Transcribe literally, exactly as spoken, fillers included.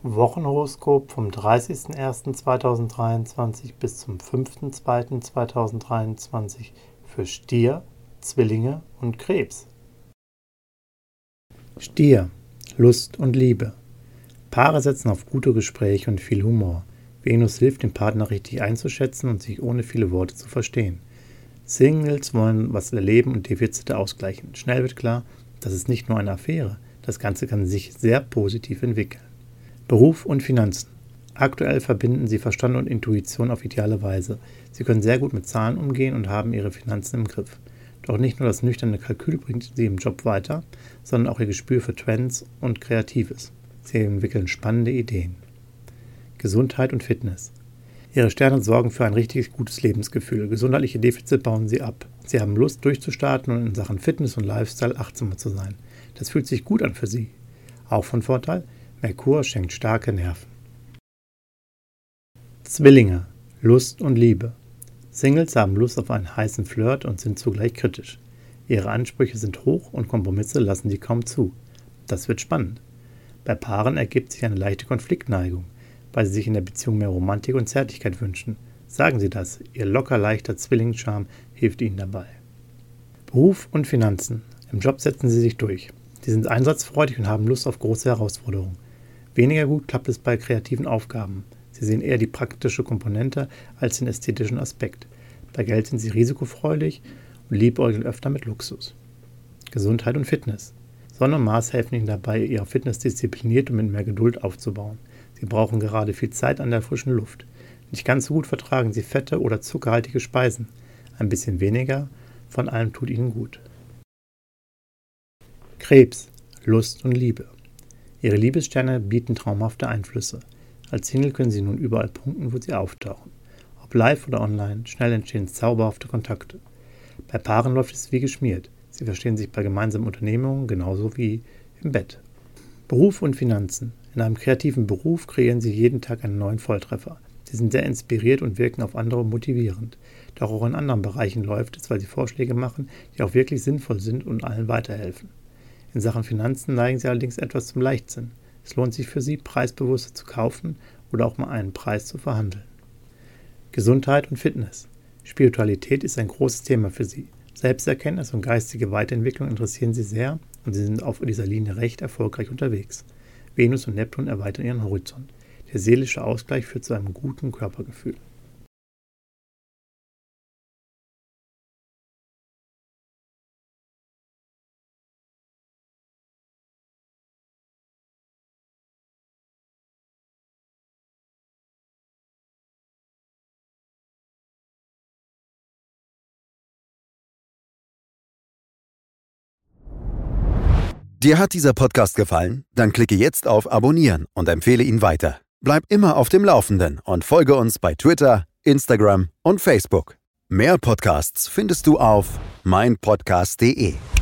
Wochenhoroskop vom dreißigsten ersten zweitausenddreiundzwanzig bis zum fünften zweiten zweitausenddreiundzwanzig für Stier, Zwillinge und Krebs. Stier, Lust und Liebe. Paare setzen auf gute Gespräche und viel Humor. Venus hilft, den Partner richtig einzuschätzen und sich ohne viele Worte zu verstehen. Singles wollen was erleben und Defizite ausgleichen. Schnell wird klar, das ist nicht nur eine Affäre, das Ganze kann sich sehr positiv entwickeln. Beruf und Finanzen. Aktuell verbinden Sie Verstand und Intuition auf ideale Weise. Sie können sehr gut mit Zahlen umgehen und haben Ihre Finanzen im Griff. Doch nicht nur das nüchterne Kalkül bringt Sie im Job weiter, sondern auch Ihr Gespür für Trends und Kreatives. Sie entwickeln spannende Ideen. Gesundheit und Fitness. Ihre Sterne sorgen für ein richtig gutes Lebensgefühl. Gesundheitliche Defizite bauen Sie ab. Sie haben Lust durchzustarten und in Sachen Fitness und Lifestyle achtsamer zu sein. Das fühlt sich gut an für Sie. Auch von Vorteil, Merkur schenkt starke Nerven. Zwillinge, Lust und Liebe. Singles haben Lust auf einen heißen Flirt und sind zugleich kritisch. Ihre Ansprüche sind hoch und Kompromisse lassen sie kaum zu. Das wird spannend. Bei Paaren ergibt sich eine leichte Konfliktneigung, weil sie sich in der Beziehung mehr Romantik und Zärtlichkeit wünschen. Sagen Sie das, Ihr locker leichter Zwillingscharme hilft Ihnen dabei. Beruf und Finanzen. Im Job setzen Sie sich durch. Sie sind einsatzfreudig und haben Lust auf große Herausforderungen. Weniger gut klappt es bei kreativen Aufgaben. Sie sehen eher die praktische Komponente als den ästhetischen Aspekt. Bei Geld sind Sie risikofreudig und liebäugeln öfter mit Luxus. Gesundheit und Fitness. Sonne und Mars helfen Ihnen dabei, Ihre Fitness diszipliniert und mit mehr Geduld aufzubauen. Sie brauchen gerade viel Zeit an der frischen Luft. Nicht ganz so gut vertragen Sie fette oder zuckerhaltige Speisen. Ein bisschen weniger von allem tut Ihnen gut. Krebs, Lust und Liebe. Ihre Liebessterne bieten traumhafte Einflüsse. Als Single können Sie nun überall punkten, wo Sie auftauchen. Ob live oder online, schnell entstehen zauberhafte Kontakte. Bei Paaren läuft es wie geschmiert. Sie verstehen sich bei gemeinsamen Unternehmungen genauso wie im Bett. Beruf und Finanzen. In einem kreativen Beruf kreieren Sie jeden Tag einen neuen Volltreffer. Sie sind sehr inspiriert und wirken auf andere motivierend. Doch auch in anderen Bereichen läuft es, weil Sie Vorschläge machen, die auch wirklich sinnvoll sind und allen weiterhelfen. In Sachen Finanzen neigen Sie allerdings etwas zum Leichtsinn. Es lohnt sich für Sie, preisbewusster zu kaufen oder auch mal einen Preis zu verhandeln. Gesundheit und Fitness. Spiritualität ist ein großes Thema für Sie. Selbsterkenntnis und geistige Weiterentwicklung interessieren Sie sehr und Sie sind auf dieser Linie recht erfolgreich unterwegs. Venus und Neptun erweitern Ihren Horizont. Der seelische Ausgleich führt zu einem guten Körpergefühl. Dir hat dieser Podcast gefallen? Dann klicke jetzt auf Abonnieren und empfehle ihn weiter. Bleib immer auf dem Laufenden und folge uns bei Twitter, Instagram und Facebook. Mehr Podcasts findest du auf mein podcast punkt de.